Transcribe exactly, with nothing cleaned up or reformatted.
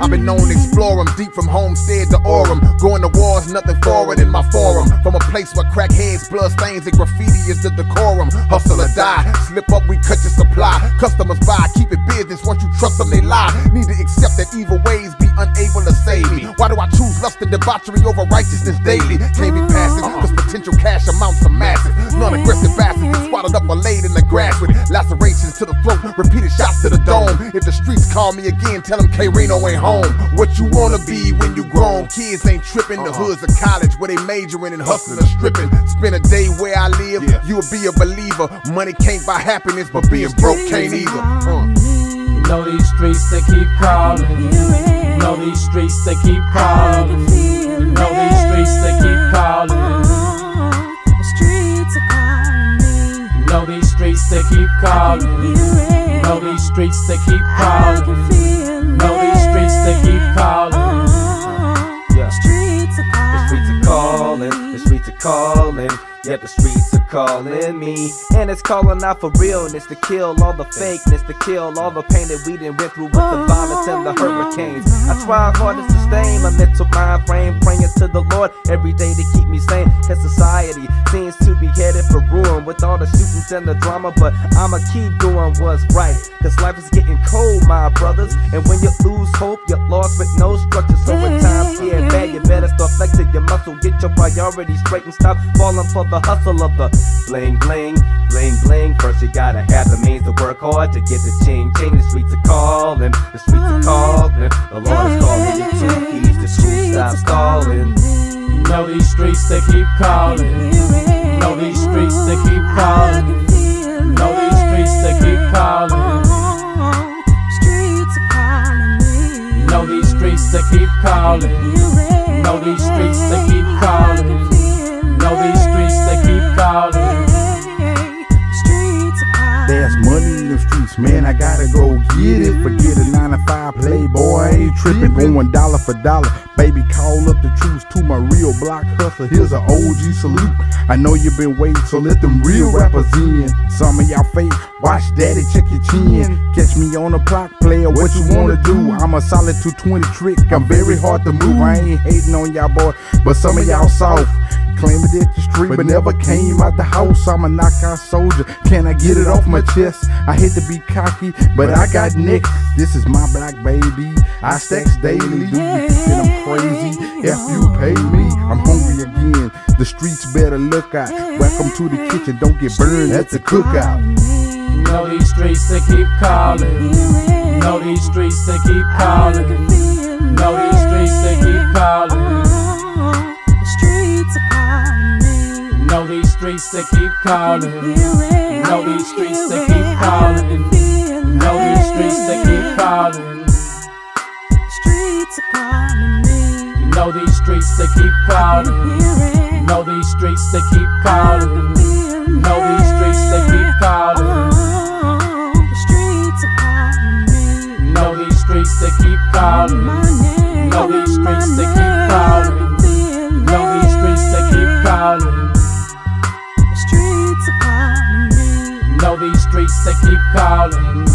I've been known to explore them, deep from Homestead to Orem. Going to wars, nothing forward in my forum. From a place where crackheads, blood stains, and graffiti is the decorum. Hustle or die, slip up, we cut your supply. Customers buy, keep it business, once you trust them, they lie. Need to accept that evil ways be unable to save me. Why do I choose lust and debauchery over righteousness daily? Can't be passive, cause potential cash amounts are massive. Non-aggressive bastards swatted up or laid in the grass with lacerations to the throat, repeated shots to the dome. If the streets call me again, tell them K-Reno ain't home. What you wanna be when you grown? Kids ain't tripping, the hoods of college where they majoring and hustling or stripping. Spend a day where I live, yeah. You'll be a believer. Money can't buy happiness, but being broke can't either. Uh. You know these streets, they keep calling. You know these streets, they keep calling. You know these streets, they keep calling. The streets are calling me. You know these streets, they keep calling. You know these streets, they keep calling. You know these streets, they keep calling. Yeah. The streets are calling. The streets are calling. The streets are calling. Yeah, the streets are calling me, and it's calling out for realness, to kill all the fakeness, to kill all the pain that we done went through with the violence and the hurricanes. I try hard to sustain my mental mind frame, praying to the Lord every day to keep me sane, cause society seems to be headed for ruin with all the shootings and the drama, but I'ma keep doing what's right, cause life is getting cold, my brothers, and when you lose hope, you're lost with no structure, so when times get bad, you better start flexing your muscle, get your priorities straight and stop falling for the hustle of the bling bling, bling bling. First you gotta have the means to work hard to get the ching ching. The streets are calling, the streets are calling. The Lord is calling you to keys, the streets stop stalling. You know these streets, they keep calling. You know these streets, they keep calling. You know these streets, they keep calling. Streets are calling me. You know these streets, they keep calling. You know these streets, they keep calling. You know these streets, they keep calling. There's money in the streets, man, I gotta go get it. Forget a nine to five playboy, ain't tripping. Going dollar for dollar, baby, call up the troops to my real block hustler. Here's an O G salute. I know you've been waiting, so let them real rappers in. Some of y'all fake, watch daddy, check your chin. Catch me on the block, player, what you wanna do? I'm a solid two twenty trick, I'm very hard to move. I ain't hating on y'all boy, but some of y'all soft. Claiming that the street, but never came out the house. I'm a knockout soldier. Can I get it off my chest? I hate to be cocky, but I got next. This is my black baby. I stacks daily. Do you think that I'm crazy? If you pay me, I'm hungry again. The streets better look out. Welcome to the kitchen. Don't get burned at the cookout. You know these streets, they keep calling. You know these streets, they keep calling. You know these streets, they keep calling. You know these streets, they keep calling. You know these streets, they keep calling. You know these streets, they keep calling. Streets are calling me. You know these streets, they keep calling. You know these streets, they keep calling. You know these streets, they keep calling. The streets are calling me. You know these streets, they keep calling. You know these streets, they keep calling. You know these streets, they keep calling. Streets are calling me. You know these streets, they keep calling.